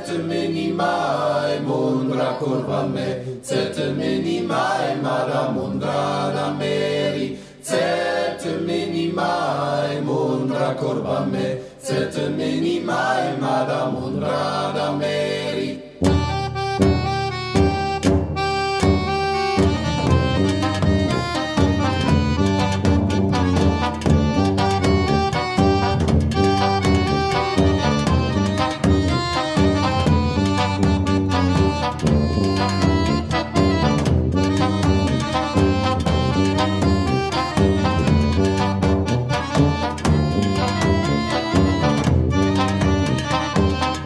Zete minimai mundra curva me, zete minimai mara mundra da meri, zete minimai mundra curva me, zete minimai mara mundra da meri.